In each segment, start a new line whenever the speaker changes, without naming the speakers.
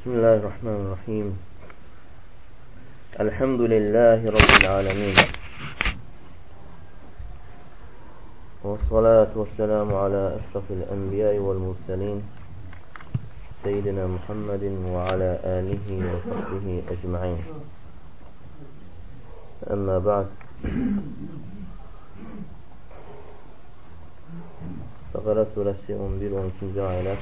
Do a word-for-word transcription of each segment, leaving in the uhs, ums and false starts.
Bismillahirrahmanirrahim. Elhamdülillahi Rabbil alemin. Ve salatu ve selamu ala eşrafil enbiyai vel murselin. Seyyidina Muhammedin ve ala alihi ve sahbihi ecma'in. Amma ba'd. Bakara suresi on bir on ikinci ayetler.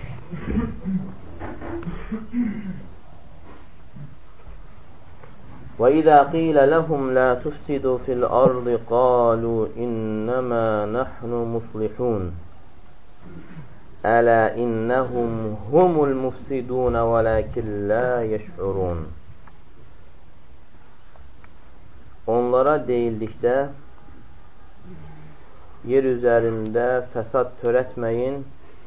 وَإِذَا قِيلَ لَهُمْ لَا تُفْسِدُوا فِي الْأَرْضِ قَالُوا إِنَّمَا نَحْنُ مُصْلِحُونَ أَلَا إِنَّهُمْ هُمُ الْمُفْسِدُونَ وَلَكِنْ لَا يَشْعُرُونَ Onlara deyildikdə, yer üzərində fəsad törətməyin.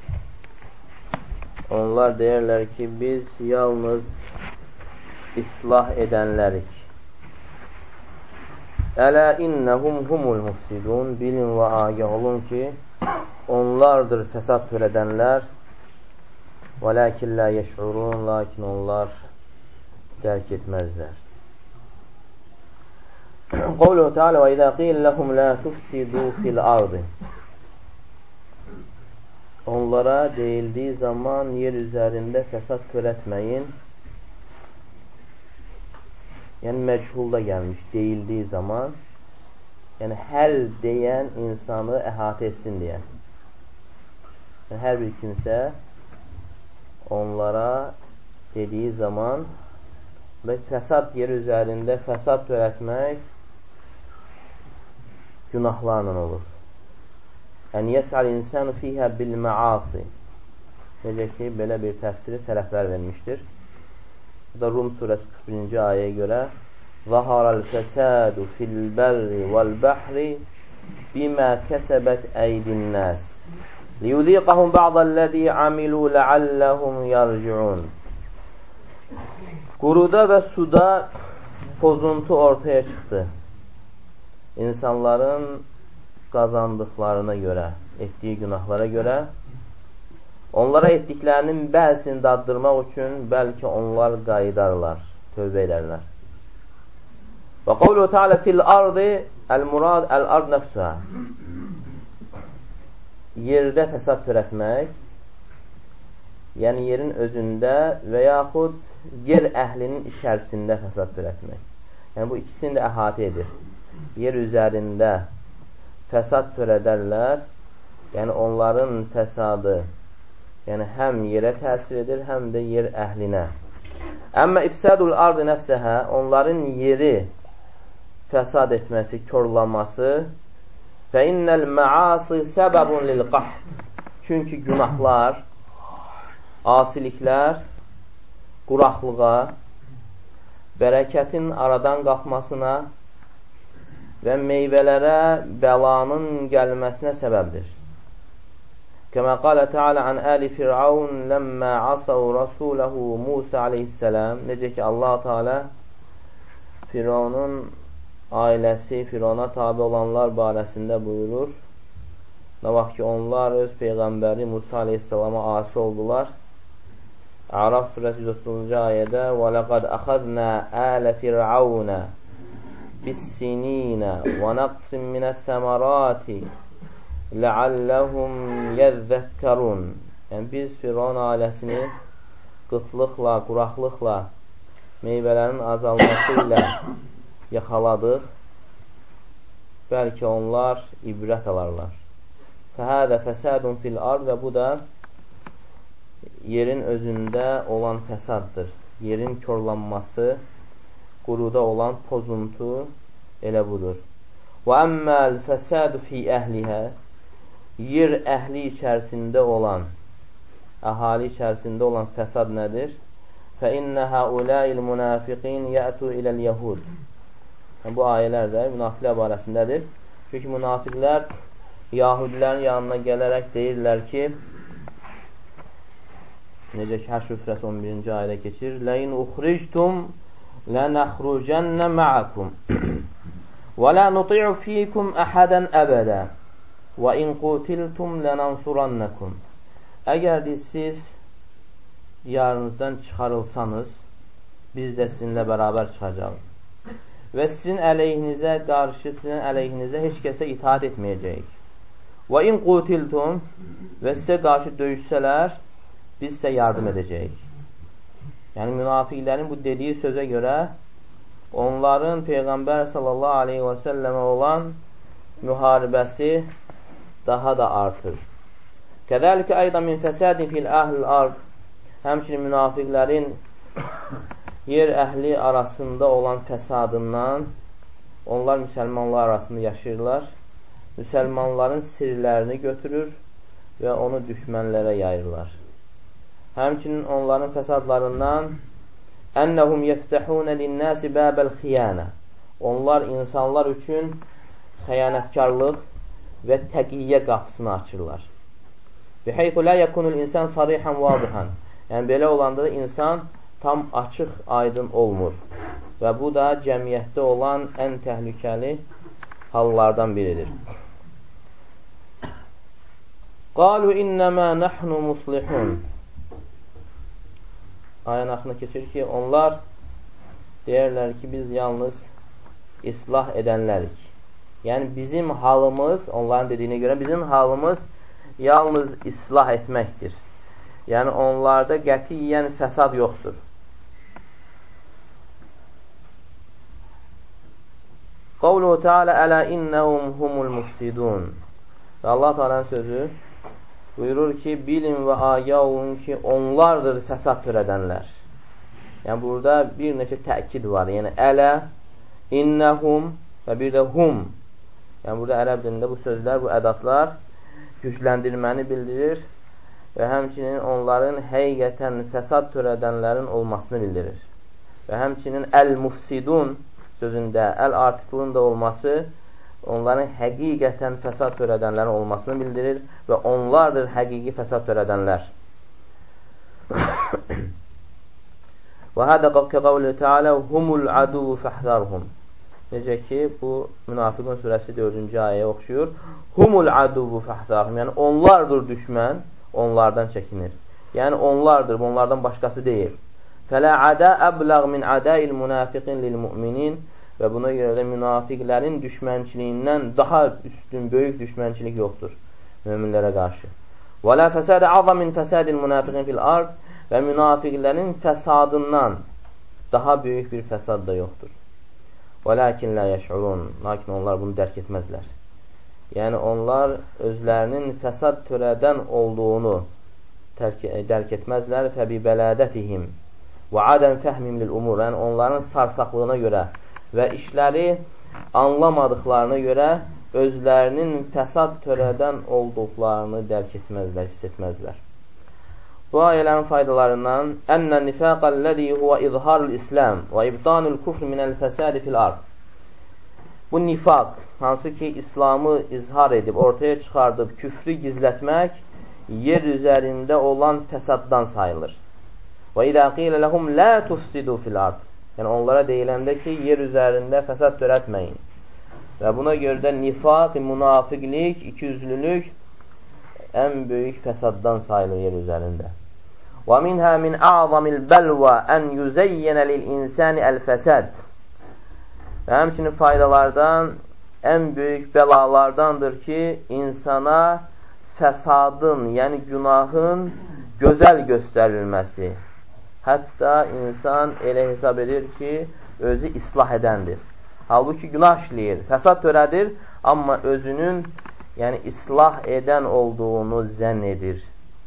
Onlar deyərlər ki, biz yalnız islah edənlərik. Ələ innəhum humul mufsidun. Bilin və agah olun ki, onlardır fəsad törədənlər. Və ləkin lə yeş'urun. Lakin onlar dərk etməzlər. Qavluhu Teala və izə qil ləhum lə tufsidu fil ardı. Onlara deyildiyi zaman yer üzərində fəsad törətməyin. Yəni məchulda gəlmiş, deyildiyi zaman, yəni hər deyən insanı əhatə etsin deyən. Yəni, hər bir kimsə onlara dediyi zaman və fəsad yer üzərində fəsad törətmək günahlarla olur. Yəni, yəsəl insanu fiyhə bil-məasi. Necə ki, belə bir təfsiri sələflər vermişdir. Bu da Rum surəsi qırx birinci ayəyə görə Zahərəl fəsədu fil-bərri vəl-bəhri bimə kəsəbət əydin-nəs liyuziqəhum ba'dəl-ləzi amilu ləalləhum yarciun. Quruda və suda pozuntu ortaya çıxdı. İnsanların qazandıqlarına görə, etdiyi günahlara görə, onlara etdiklərinin bəzisini daddırmaq üçün bəlkə onlar qayıdarlar, tövbə edərlər. Və qavluhu Teala fil ardı el-murad el-ard nəfsühə. Yerdə fəsad törətmək, yəni yerin özündə və yaxud yer əhlinin içərisində fəsad törətmək. Yəni bu ikisini də əhatə edir. Yer üzərində fəsad törədərlər, yəni onların fəsadı yəni həm yerə təsir edir, həm də yer əhlinə. Əmmə ifsadul ardı nəfsəhə, onların yeri fəsad etməsi, körlanması fə innəl məasi səbəbun lil qahd. Çünki günahlar, asiliklər quraqlığa, bərəkətin aradan qalxmasına və meyvələrə bəlanın gəlməsinə səbəbdir. Kəmə qalə Teala an əli Fir'aun ləmmə asav rasuləhu Musa aleyhisselam. Necə ki, Allah Teala Firavunun ailəsi, Firavuna tabi olanlar barəsində buyurur. Nə vaxt ki, onlar öz Peyğəmbəri Musa aleyhisselama asi oldular. Əraf surəsi yüz otuzuncu ayədə və ləqəd əxədnə ələ Fir'aunə bis-sinînə və nəqsim minət-təmərati لَعَلَّهُمْ يَذَّكَّرُونَ. Yəni, biz Firavun ailəsini qıtlıqla, quraqlıqla, meyvələrin azalması ilə yaxaladıq. Bəlkə onlar ibrət alarlar. فَهَذَا فَسَادٌ فِي الْأَرْضِ. Və bu da yerin özündə olan fəsaddır. Yerin körlanması, quruda olan pozuntu elə budur. وَأَمَّا الْفَسَادُ فِي أَهْلِهَا. Yer əhli içərisində olan, əhali içərisində olan fəsad nədir? فَإِنَّ هَؤُلَاءِ الْمُنَافِقِينَ يَأْتُوا إِلَى الْيَهُودِ. Bu ayələr də münafiqlər barəsindədir. Çünki münafiqlər Yahudilərin yanına gələrək deyirlər ki, necə ki, Həşr surəsi on birinci ayədə keçir, لَيْنْ أُخْرِجْتُمْ لَنَخْرُجَنَّ مَعَكُمْ وَلَا نُطِعُ فِيكُمْ أَحَدًا أَبَدًا وَإِنْ قُتِلْتُمْ لَنَنْصُرَنَّكُمْ. Əgər siz diyarınızdan çıxarılsanız, biz də sizinlə bərabər çıxacağıq. Və sizin əleyhinizə qarşı, sizin əleyhinizə heç kəsə itaat etməyəcəyik. Və in qutiltum, və sizə qarşı döyüşsələr, biz sizə yardım edəcəyik. Yəni, münafiqlərin bu dediyi sözə görə, onların Peyğəmbər sallallahu aleyhi və səlləmə olan müharibəsi daha da artır. Kədəlikə ayda min fəsədin fil əhl-ül ard. Həmçinin münafiqlərin yer əhli arasında olan fəsadından onlar müsəlmanlar arasında yaşayırlar. Müsəlmanların sirlərini götürür və onu düşmənlərə yayırlar. Həmçinin onların fəsadlarından ennəhum yəftəhunə linnəsi bəbəl xiyanə. Onlar insanlar üçün xəyanətkarlıq və təqiyyə qapısını açırlar. Biheytu la yakunul insan sarihan vadihan. Yəni belə olanda da insan tam açıq, aydın olmur. Və bu da cəmiyyətdə olan ən təhlükəli hallardan biridir. Qalu innəmə nəhnu muslihun. Ayən axına keçir ki, onlar deyərlər ki, biz yalnız islah edənlərik. Yəni bizim halımız, onların dediyinə görə bizim halımız yalnız islah etməkdir. Yəni onlarda qətiyyən fəsad yoxdur. Qavluhu Teala ələ innəhum humul mufsidun. Və Allah Teala'nın sözü buyurur ki, bilin və agah olun ki, onlardır fəsad törədənlər. Yəni burada bir neçə təkid var. Yəni ələ, innəhum və bir də hum. Yəni burada ərəb dilində bu sözlər, bu ədatlar gücləndirməni bildirir və həmçinin onların həqiqətən fəsad törədənlərin olmasını bildirir. Və həmçinin əl-mufsidun sözündə əl artiklının da olması onların həqiqətən fəsad törədənlərin olmasını bildirir və onlardır həqiqi fəsad törədənlər. Və hədə qavlə Teala humul aduvu fəhzarhum. Necə ki, bu Münafiqun surəsi dördüncü ayəyə oxşuyur. Humul aduvu fəhzarhum. Yəni onlardır düşmən, onlardan çəkinir. Yəni onlardır, onlardan başqası deyil. Fələ adə əbləğ min ədəil münafiqin lil müminin. Və buna görə də münafiqlərin düşmənçiliyindən daha üstün, böyük düşmənçilik yoxdur möminlərə qarşı. Və lə fəsədə azam min fəsədil münafiqin fil ard. Və münafiqlərin fəsadından daha böyük bir fəsad da yoxdur. Və ləkin lə yəş'urun. Lakin onlar bunu dərk etməzlər. Yəni onlar özlərinin fəsad törədən olduğunu dərk etməzlər. Fəbi bələdətihim və adəm fəhmim lil umur. Yəni onların sarsaqlığına görə və işləri anlamadıqlarına görə özlərinin fəsad törədən olduqlarını dərk etməzlər, hiss etməzlər. Bu ayələrin faydalarından ənnə nifaqəl-ləzi huvə izharul İslam və ibtanul kufr minəl fəsadi fil ard. Bu nifaq, hansı ki İslamı izhar edib, ortaya çıxardıb, küfrü gizlətmək yer üzərində olan fəsaddan sayılır. Və idə qilə ləhum lə tufsidu fil ard. Yəni onlara deyiləndə ki, yer üzərində fəsad törətməyin. Və buna görə də nifaq, münafiqlik, ikiyüzlülük ən böyük fəsaddan sayılır yer üzərində. Və minhə min a'zamil bəlvə ən yüzəyyənə lil insani əl-fəsad. Və həmçinin faydalardan ən böyük bəlalardandır ki, insana fəsadın, yəni günahın gözəl göstərilməsi. Hətta insan elə hesab edir ki, özü islah edəndir. Halbuki günah işləyir, fəsad törədir, amma özünün yəni islah edən olduğunu zənn edir.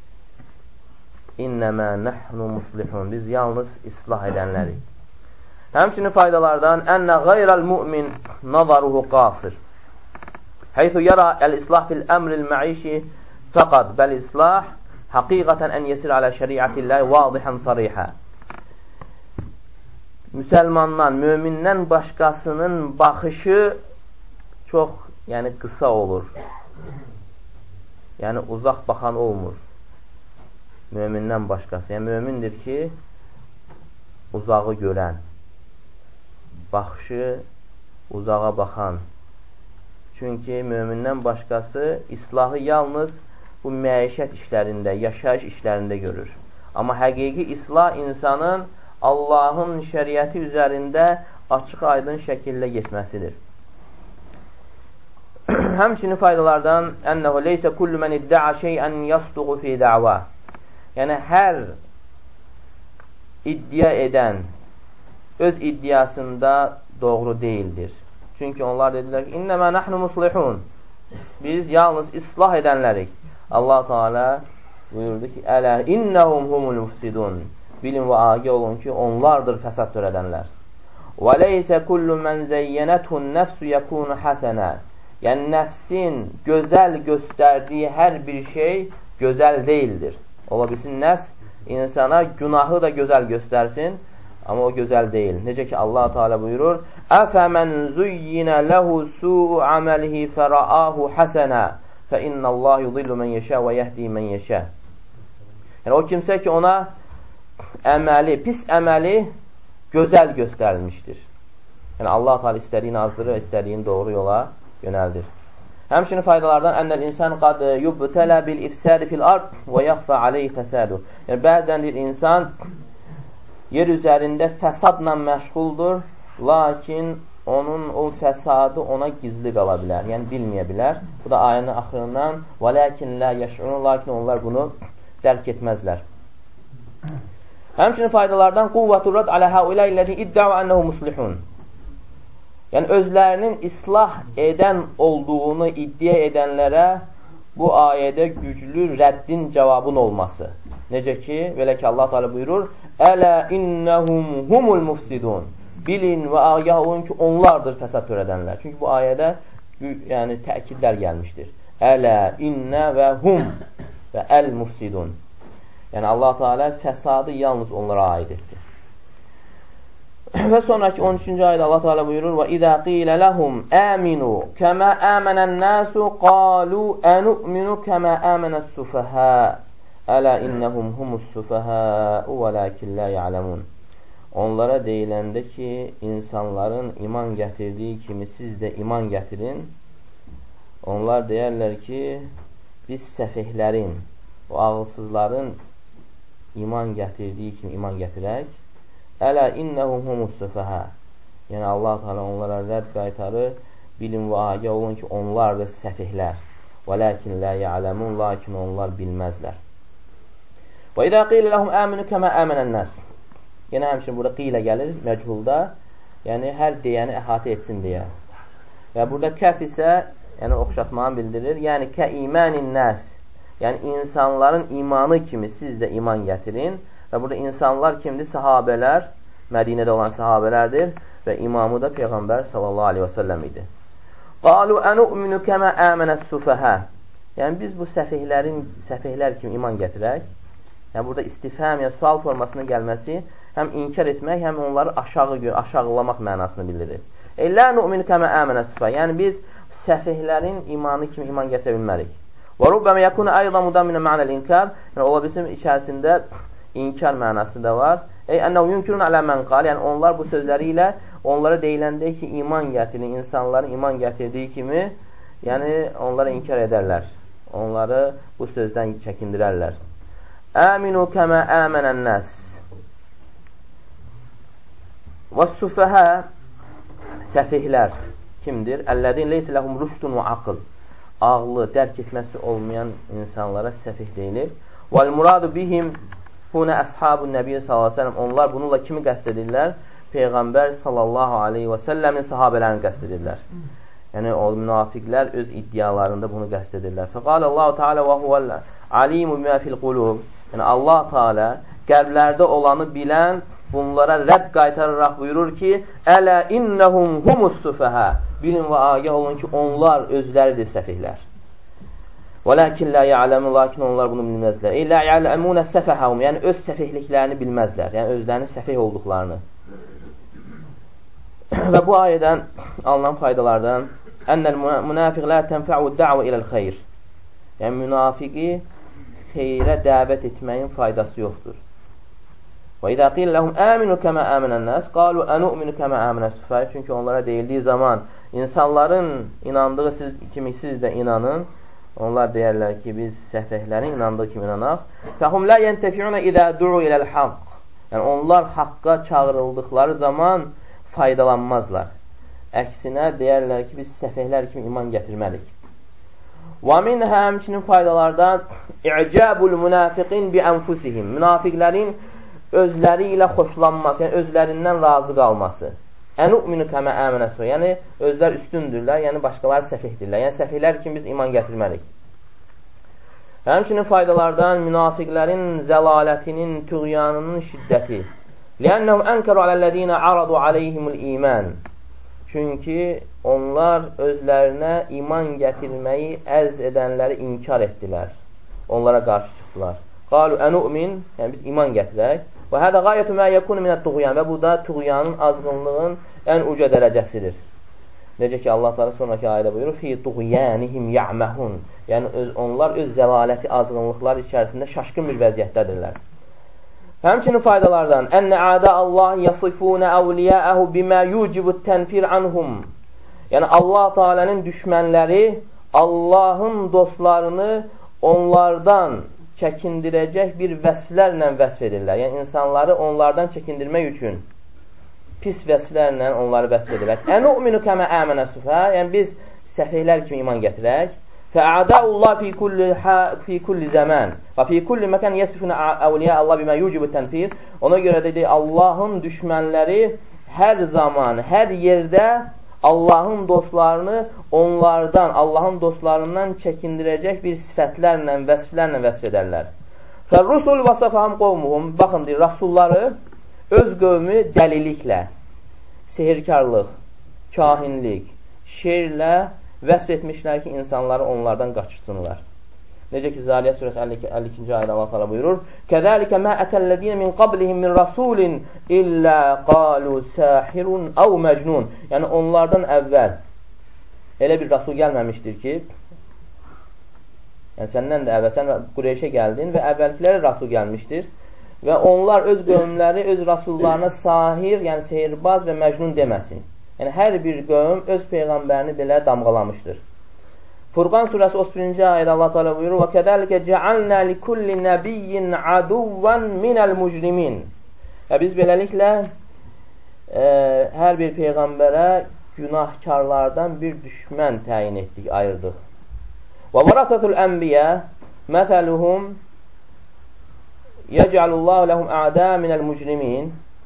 İnnəmə nəhnu muslihun. Biz yalnız islah edənlərik. Həmçinin faydalardan ənnə qayrəl mümin nazaruhu qasir. Heythu yara əl-islah fil əmril məişi fəqad bəl-islah həqiqətən ən yesir alə şəriətilləhi vadihan sarihə. Müsəlmandan, mömindən başqasının baxışı çox yəni qısa olur. Yəni uzaq baxan olmur. Mömindən başqası. Yəni mömindir ki, uzağı görən, baxışı uzağa baxan. Çünki mömindən başqası islahı yalnız bu məişət işlərində, yaşayış işlərində görür. Amma həqiqi islah insanın Allahın şəriəti üzərində açıq aydın şəkildə getməsidir. Həmçinin faydalardan ənəhu leysə kullu mən idda'a şeyən yasduqu fi da'va. Yəni, hər iddia edən öz iddiasında doğru deyildir. Çünki onlar dedilər ki, innəmə nəhnu muslihun. Biz yalnız islah edənlərik. Allah Teala buyurdu ki, ələ innəhum humul mufsidun. Bilin və agah olun ki, onlardır fəsad törədənlər. Və leysə kullu mən zeyyənəthun nəfsu yəkunu həsənə. Yəni, nəfsin gözəl göstərdiyi hər bir şey gözəl deyildir. Ola bilsin, nəfs insana günahı da gözəl göstərsin, amma o gözəl deyil. Necə ki, Allah Teala buyurur, əfəmən zuyyinə ləhu su'u əməlihi fəra'ahu həsənə fə innəllah yudillu mən yeşə və yəhdi mən yeşə. Yəni, o kimsə ki, ona əməli, pis əməli gözəl göstərilmişdir. Yəni, Allah Teala istədiyini azdırır, istədiyini doğru yola yönəldir. Həmçinin faydalardan ənəl insan qad yubtələ bil ifsədi fil ard və yaxfə aleyh fəsədu. Yəni, bəzən bir insan yer üzərində fəsadla məşğuldur, lakin onun o fəsadı ona gizli qala bilər, yəni bilməyə bilər. Bu da ayənin axırından və ləkin lə yəş'urun, lakin onlar bunu dərk etməzlər. Həmçinin faydalardan quvvəturrad alə həulə illəzi iddəu ənəhu muslihun. Yəni, özlərinin islah edən olduğunu iddia edənlərə bu ayədə güclü rəddin cavabın olması. Necə ki, belə ki, Allah Teala buyurur, ələ innəhum humul mufsidun. Bilin və agah olun ki, onlardır fəsad törədənlər. Çünki bu ayədə yəni, təkidlər gəlmişdir. Ələ, innə və hum və əl-mufsidun. Yəni, Allah Teala fəsadı yalnız onlara aid etdir. Və sonraki on üçüncü ayda Allah Teala buyurur və İzə qilə ləhum əminu kəmə əmənən nəsu qalu ənu'minu kəmə əmənəs sufəhə ələ innəhum humus sufəhəu və ləkin lə ya'ləmun. Onlara deyiləndə ki, insanların iman gətirdiyi kimi siz də iman gətirin. Onlar deyərlər ki, biz səfihlərin, o ağılsızların iman gətirdiyi kimi iman gətirək. Ələ innəhum humus sufəhə. Yəni, Allah Teala onlara rədd qaytarır. Bilin və agah olun ki, onlardır səfihlər. Və ləkin lə ya'ləmun, lakin onlar bilməzlər. Və idə qilə ləhum əminu kəmə əmənən nəs. Yəni, həmçin burada qilə gəlir, məchulda. Yəni, hər deyəni əhatə etsin deyə. Və burada kəf isə, yəni, oxşatmanı bildirir. Yəni, kə imənin nəs. Yəni, insanların imanı kimi siz də iman gətirin. Və burada insanlar kimdir? Sahabələr, Mədinədə olan sahabələrdir və imamı da Peyğəmbər sallallahu aleyhi və səlləm idi. Qalu ənu'minu kəmə əmənəs sufəhə. Yəni, biz bu səfihlərin, səfihlər kimi iman gətirək. Yəni, burada istifham, yəni sual formasına gəlməsi həm inkar etmək, həm onları aşağı, aşağılamaq mənasını bildirir. Lə nu'minu kəmə əmənəs sufəhə. Yəni, biz səfihlərin imanı kimi iman gətirə bilmərik. Və rubbəmə yəkunu ayda mudaminə mənəl inkar. Yəni, ola bilsin içərisində inkar mənası da var. Ey ənəv yünkürün alə mən qal. Yəni, onlar bu sözləri ilə onlara deyiləndə ki, iman gətirin, insanların iman gətirdiyi kimi, yəni, onlara inkar edərlər. Onları bu sözdən çəkindirərlər. Əminu kəmə əmənən nəs. Və süfəhə səfihlər kimdir? Əllədin leysə ləhum rüşdun və aqıl. Ağlı, dərk etməsi olmayan insanlara səfih deyilir. Vəl-muradu bihim Huna əshabun Nəbiyyə sallallahu aleyhi və səlləm. Onlar bununla kimi qəsd edirlər? Peyğəmbər sallallahu aleyhi və səlləmin sahabələrini qəsd edirlər. Yəni, o münafiqlər öz iddialarında bunu qəsd edirlər. Fəqalə Allah-u Teala və huvəl alimu bimə fil qulub. Yəni, Allah Teala qəlblərdə olanı bilən bunlara rədd qaytararaq buyurur ki, Ələ innəhum humus sufəhə. Bilin və agah olun ki, onlar özləridir səfihlər. Və ləkin lə ya'ləmun, lakin onlar bunu bilməzlər. Ey lə ya'ləmunə səfəhəhum, yəni öz səfihliklərini bilməzlər, yəni özlərinin səfih olduqlarını. Və bu ayədən alınan faydalardan ənəl münafiq lə tənfə'u də'və iləl xeyr. Yəni, münafiqi xeyrə dəvət etməyin faydası yoxdur. Və idə qilə ləhum əminu kəmə əminən nəs, qalu ənu'minu kəmə əminəs süfəy. Çünki onlara deyildiyi zaman insanların inandığı siz, kimi siz də inanın. Onlar deyərlər ki, biz səfehlərin inandığı kimi inanaq. Fəhum la yentəfi'una izə du'u iləl haqq. Yəni, onlar haqqa çağırıldıqları zaman faydalanmazlar. Əksinə deyərlər ki, biz səfehlər kimi iman gətirməliyik. Və min həmçinin faydalardan i'cabul münafiqin bi anfusihim. Münafiqlərin özləri ilə xoşlanması, yəni özlərindən razı qalması. Ənu'minu kəmə əminəsə, yəni özlər üstündürlər, yəni başqaları səfihdirlər. Yəni səfihlər kimi biz iman gətirməliyik. Həmçinin faydalardan münafiqlərin zəlalətinin, tüğyanının şiddəti. Lənnəhum ənkəru aləllədinə aradu aleyhimul iman. Çünki onlar özlərinə iman gətirməyi ərz edənləri inkar etdilər. Onlara qarşı çıxdılar. Qalu ənu'min, yəni biz iman gətirək. Və hədə qayətü mə yəkunu minət tuğyan. Və bu da tuğyanın, azğınlığın ən uca dərəcəsidir. Necə ki, Allah Teala sonraki ayədə buyurur, fi tuğyanihim ya'məhun. Yəni, öz, onlar öz zəlaləti, azğınlıqlar içərisində şaşqın bir vəziyyətdədirlər. Həmçinin faydalardan, ənnə ədə Allah yasifunə əvliyəəhu bimə yucibut tənfir anhum. Yəni, Allah Teala'nın düşmənləri Allahın dostlarını onlardan çəkindirəcək bir vəsflərlə vəsf edirlər. Yəni, insanları onlardan çəkindirmək üçün pis vəsflərlə onları vəsf edirlər. Ənu'minu kəmə əmənə süfə. Yəni, biz səfihlər kimi iman gətirək. Fəədəullah fi kulli, fi kulli zəmən və fi kulli məkən yəsifunə əvliyə Allah bimə yucibu tənfir. Ona görə dedik, Allahın düşmənləri hər zaman, hər yerdə Allahın dostlarını onlardan, Allahın dostlarından çəkindirəcək bir sifətlərlə, vəsflərlə vəsf edərlər. Fər-rusul vəsəfəhəm qovmuhum. Baxın, deyir, rasulları öz qövmü dəliliklə, sehirkarlıq, kahinlik, şeirlə vəsf etmişlər ki, insanları onlardan qaçırsınlar. Necə ki, Zariyat surəsi əlli ikinci ayədə Allah Teala buyurur: "Kəzəlikə mə ətəllədiyyə min qablihim min rasulin illə qalu sahirun aw məcnun." Yəni onlardan əvvəl elə bir rasul gəlməmişdir ki, yəni səndən də əvvəl sən Qureyşə gəldin və əvvəlkilərə rasul gəlmişdir və onlar öz qövmləri öz rasullarına sahir, yəni sehirbaz və məcnun deməsin. Yəni hər bir qövm öz peyğəmbərini belə damğalamışdır. Furqan surəsi otuz birinci ayədə Allah Teala buyurur: "Və kəzəlikə cəalnə likulli nəbiyyin aduvvan minəl mujrimin." Və biz beləliklə e, hər bir peyğəmbərə günahkarlardan bir düşmən təyin etdik, ayırdıq. Və varasatul ənbiyə məsəluhum yəcəlullahu ləhum ədə minəl mujrimin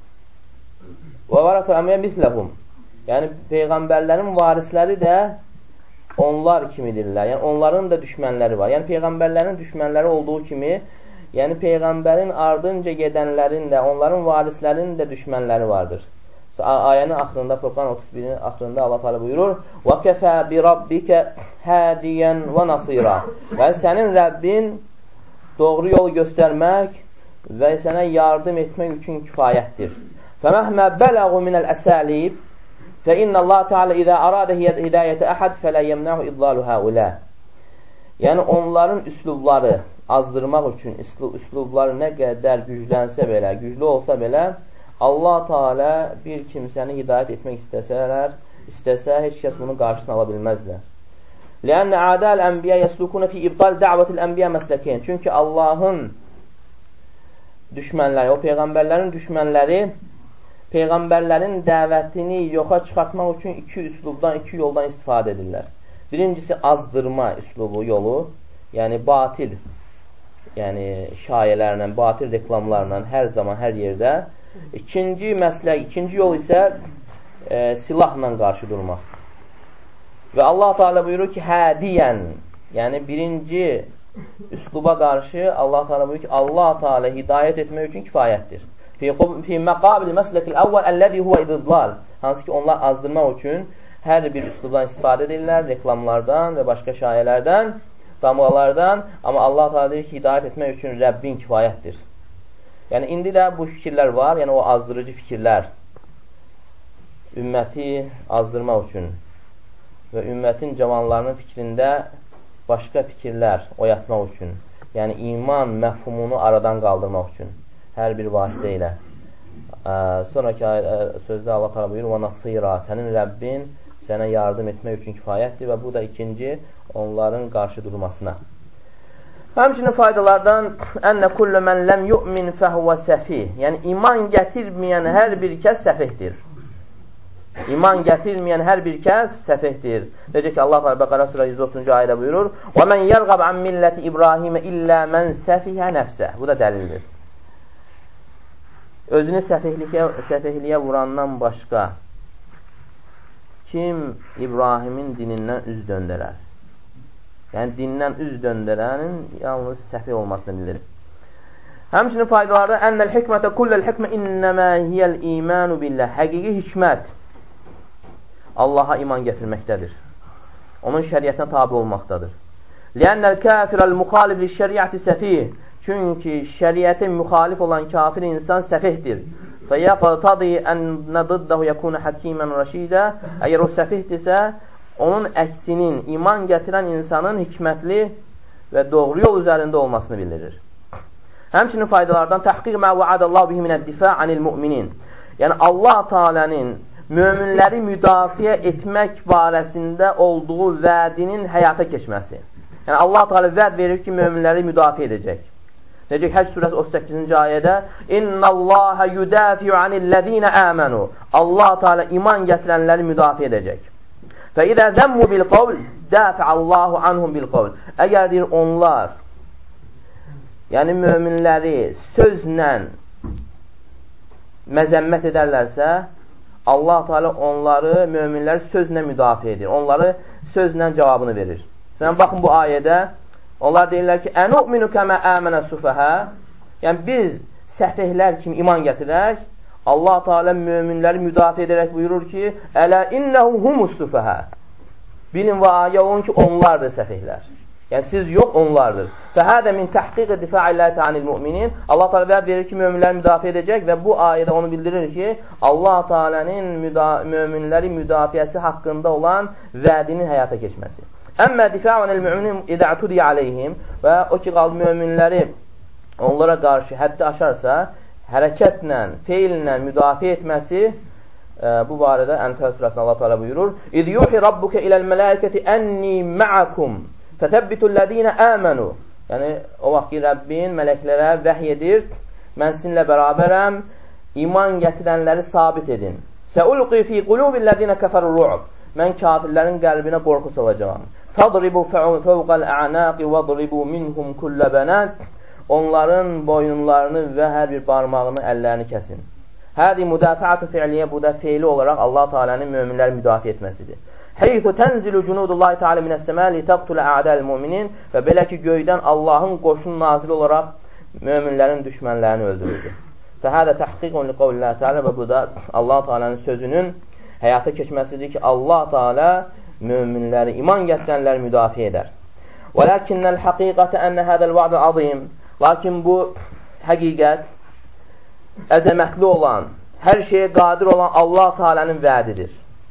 və varasatul ənbiyə misləhum. Yəni peyğəmbərlərin varisləri də onlar kimidirlər. Yəni onların da düşmənləri var. Yəni peyğəmbərlərin düşmənləri olduğu kimi, yəni peyğəmbərin ardınca gedənlərin də, onların varislərinin də düşmənləri vardır. Ayənin axırında, Furqan otuz birin axırında Allah Teala buyurur: "Və kəfə bi rabbikə hadiyan və nasira." Və sənin Rəbbin doğru yol göstərmək və sənə yardım etmək üçün kifayətdir. "Fəməhmə bələğu minəl əsalib فَإِنَّ اللّٰهَ تَعَالَى اِذَا أَرَادَ هِدَايَةَ أَحَدْ فَلَا يَمْنَعُ اِضْلَالُ هَؤُلَى." Yəni onların üslubları azdırmaq üçün, üslubları nə qədər güclənsə belə, güclü olsa belə, Allah Teala bir kimsəni hidayət etmək istəsələr, istəsə, heç kəs bunun qarşısını ala bilməzlər. لِأَنَّ عَادَى الْأَنْبِيَا يَسْلُكُونَ فِي إِبْطَالِ دَعْوَةِ الْأَنْبِيَا مَسْلَكَيْنِ. Çünki Allahın düşmənləri, o peyğəmbərlərin düşmənləri peyğəmbərlərin dəvətini yoxa çıxartmaq üçün iki üslubdan, iki yoldan istifadə edirlər. Birincisi azdırma üslubu, yolu, yəni batil, yəni şayələrlə, batil reklamlarla hər zaman, hər yerdə. İkinci məslək, ikinci yol isə e, silahla qarşı durmaq. Və Allah Teala buyurur ki, hədiyən, yəni birinci üsluba qarşı Allah Teala buyurur ki, Allah Teala hidayət etmək üçün kifayətdir. Fi məqabil məsləkil əvvəl əlləzi huvə ididlal. Hansı ki, onlar azdırmaq üçün hər bir üslubdan istifadə edirlər, reklamlardan və başqa şayələrdən, damğalardan. Amma Allah Teala deyir ki, hidayət etmək üçün Rəbbin kifayətdir. Yəni, indi də bu fikirlər var, yəni o azdırıcı fikirlər. Ümməti azdırmaq üçün və ümmətin cavanlarının fikrində başqa fikirlər oyatmaq üçün. Yəni, iman məfhumunu aradan qaldırmaq üçün. Hər bir vasitə ilə. Ə, sonraki sözdə Allah Teala buyurur: "Və nasira", sənin Rəbbin sənə yardım etmək üçün kifayətdir və bu da ikinci onların qarşı durmasına. Həmçinin faydalardan ənə kullu mən ləm yu'min fəhvə səfih. Yəni, iman gətirməyən hər bir kəs səfihdir. İman gətirməyən hər bir kəs səfihdir. Necə ki, Allah Bəqərə surə yüz otuzuncu ayədə buyurur: "Və men yerğab an milleti İbrahim illə men səfihə nəfsə." Bu da dəlildir. Özünü səfihliyə, səfihliyə vurandan başqa kim İbrahimin dinindən üz döndərər? Yəni, dindən üz döndərənin yalnız səfih olmasını bilir. Həmçinin faydalarda ennel hikmətə kulləl hikmə innəmə hiyəl imanu billah. Həqiqi hikmət Allaha iman gətirməkdədir. Onun şəriətinə tabi olmaqdadır. Liənnəl kafirəl muxalif li şəriəti səfih. Çünki şəriətin müxalif olan kafir insan səfihdir. Fəyəqtədi ennə dıddəhu yəkunu həkimən rəşidə. Əgər o səfihdirsə, onun əksinin, iman gətirən insanın hikmətli və doğru yol üzərində olmasını bildirir. Həmçinin faydalardan təhqiq mə vəadəllahu bihi minəd-difa anil müminin. Yəni, Allah Teala'nın möminləri müdafiə etmək barəsində olduğu vədinin həyata keçməsi. Yəni, Allah Teala vəd verir ki, möminləri müdafiə edəcək. Necə ki, Həcc surəsi otuz səkkizinci ayədə İnnəlləhə yudafi'u anillezine əmənu. Allah Teala iman gətirənləri müdafiə edəcək. فَإِذَا ذَمُّ بِالْقَوْلِ دَافِعَ اللّٰهُ عَنْهُمْ بِالْقَوْلِ. Əgər deyir, onlar, yəni möminləri sözlə məzəmmət edərlərsə, Allah Teala onları, möminləri sözlə müdafiə edir. Onları sözlə cavabını verir. Sən baxın bu ayədə, onlar deyirlər ki, ənu'minu kəmə əmənə sufəhə. Yəni, biz səfihlər kimi iman gətirək. Allah Teala möminləri müdafiə edərək buyurur ki, Ələ innəhum humus sufəhə. Bilin və ayə olun ki, onlardır səfihlər. Yəni, siz yox, onlardır. Fəhədə min təhqiqə difa'illəti anil müminin. Allah Teala vəd verir ki, möminləri müdafiə edəcək və bu ayədə onu bildirir ki, Allah Teala'nın müda möminləri müdafiəsi haqqında olan vədinin həyata keçməsi. Əmmə difa'anil müminin idə'tudiyə aleyhim və o ki, qaldı möminləri onlara qarşı həddi aşarsa, hərəkətlə, feillə müdafiə etməsi, e, bu barədə Ənfəl surəsində Allah Teala buyurur: İz yuhi rabbuke iləl mələikəti ənni ma'akum fətəbbitullədinə əmənu. Yəni, o vaxt ki, Rəbbin mələklərə vəhy edir, mən sizinlə bərabərəm, iman gətirənləri sabit edin. Səulqi fi qulubillədinə kəfərur-ru'b. Mən kafirlərin qəlbinə qorxu salacağam. Fadribu fəvqəl a'naqi vadribu minhum kullə bənət. Onların boyunlarını və hər bir barmağını, əllərini kəsin. Hədi müdafiətü fi'liyə, bu da feili olaraq Allah Teala'nın möminləri müdafiə etməsidir. Heythu tənzilu cunudullahi Teala minəs-səmə li taqtula a'da'l müminin. Və belə ki, göydən Allahın qoşun nazil olaraq möminlərin düşmənlərini öldürürdü. Fəhədə təhqiqun li qavlillahi Teala və bu da Allah Teala'nın sözünün həyata keçməsidir ki, Allah Teala möminləri, iman gətirənləri müdafiə edər. Vələkinnəl həqiqətə ənə hədəl va'du azim. Lakin bu həqiqət əzəmətli olan, hər şeyə qadir olan Allah Teala'nın vədidir.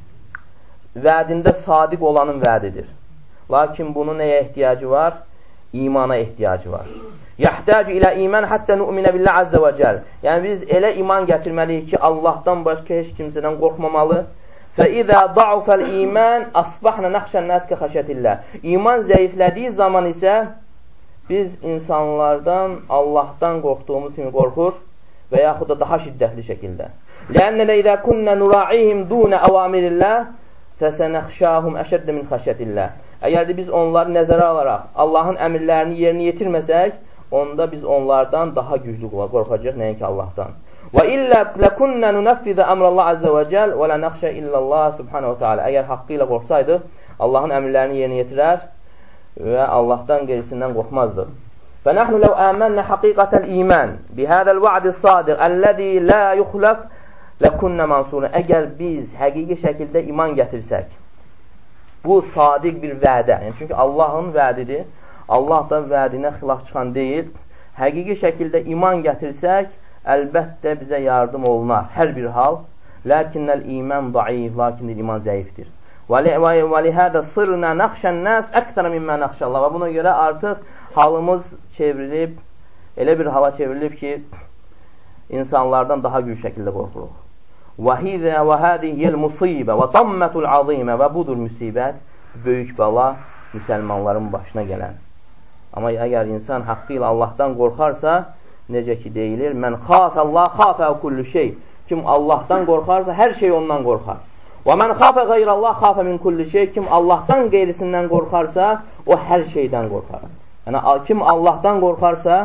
Vədində sadiq olanın vədidir. Lakin bunun nəyə ehtiyacı var? İmana ehtiyacı var. Yəhtəcu ilə iman həttə nu'minə billah əzzə və cəl. Yəni biz elə iman gətirməliyik ki, Allahdan başqa heç kimsədən qorxmamalı. فَإِذَا ضَعُفَ الْإِيمَانِ أَصْبَحْنَ نَخْشَ النَّاسِ كَخَشْيَةِ اللَّهِ. İman zəiflədiyi zaman isə biz insanlardan, Allahdan qorxduğumuz kimi qorxur və yaxud da daha şiddətli şəkildə. لَأَنَّنَا إِذَا كُنَّ نُرَاعِهِمْ دُونَ أَوَامِرِ اللَّهِ فَسَنَخْشَاهُمْ أَشَدَّ مِنْ خَشْيَةِ اللَّهِ. Əgər də biz onları nəzərə alaraq Allahın əmirlərini yerinə yetirməsək, onda biz onlardan daha güclü qorxacaq, nəinki Allahdan. وَإِلَّا لَكُنَّ نُنَفِّذَ أَمْرَ اللَّهِ عَزَّ وَجَلَّ وَلَا نَخْشَى إِلَّا اللَّهَ سُبْحَانَهُ وَتَعَالَى. Əgər haqqı ilə qorxsaydıq, Allahın əmirlərini yerinə yetirər və Allahdan qeyrisindən qorxmazdıq. فَنَحْنُ لَوْ آمَنَّ حَقِيقَةَ الْإِيمَانِ بِهَذَا الْوَعْدِ الصَّادِقِ الَّذِي لَا يُخْلَفْ لَكُنَّ مَنْصُورًا. Əgər biz həqiqi şəkildə iman gətirsək, bu sadiq bir vədə, yəni çünki Allahın vədidir, Allah da vədinə xilaf çıxan deyil, həqiqi şəkildə iman gətirsək, əlbəttə bizə yardım olunar, hər bir hal. Lakinnəl iman daif, lakin iman zəifdir. وَلِهَذَا صِرْنَا نَخْشَ النَّاسِ أَكْثَرَ مِمَّا نَخْشَ اللَّهِ. Və buna görə artıq halımız çevrilib, elə bir hala çevrilib ki, insanlardan daha güclü şəkildə qorxuruq. Və hidə və hədihiyəl musibə və dammətul azimə və budur müsibət, böyük bəla müsəlmanların başına gələn. Amma əgər insan haqqı ilə Allahdan qorxarsa, necə ki deyilir, mən xafə Allah, xafə kullu şey. Kim Allahdan qorxarsa, hər şey ondan qorxar. Və mən xafə qayrəllah, xafə min kullu şey. Kim Allahdan qeyrisindən qorxarsa, o hər şeydən qorxar. Yəni, kim Allahdan qorxarsa,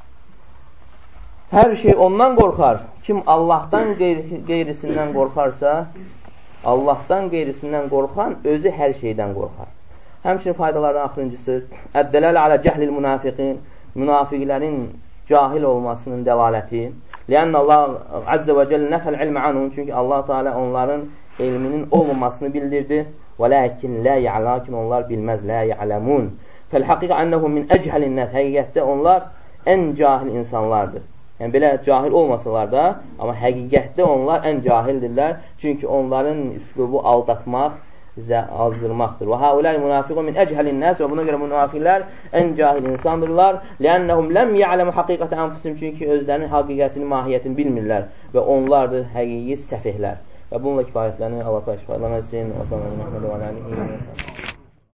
hər şey ondan qorxar. Kim Allahdan qeyrisindən qorxarsa, Allahdan qeyrisindən qorxan, özü hər şeydən qorxar. Həmçinin faydalardan axırıncısı, əddələl alə cəhlil münafiqin, münafiqlərin cahil olmasının dəlaləti. Lənnə Allah Əzzə və Cəllə nəfəl ilmə anhum, çünki Allah Teala onların elminin olmamasını bildirdi. Və ləkin lə ya'lakin, onlar bilməz, lə ya'ləmun. Fəl-həqiqə ənəhum min əcəlin nəs, həqiqətdə onlar ən cahil insanlardır. Yəni, belə cahil olmasalar da, amma həqiqətdə onlar ən cahildirlər. Çünki onların üslubu aldatmaq, azdırmaqdır. Və həuləl münafiqun min əcəlin nəs, və buna görə münafiqlər ən cahil insandırlar. Lənnəhum ləm ya'ləmu haqiqətə anfusim, çünki özlərinin haqiqətini, mahiyyətini bilmirlər və onlardır həqiqi səfihlər. Və bununla kifayətlənir. Allah kifayətlənməsin. Və sallallahu aleyhi və səlləm.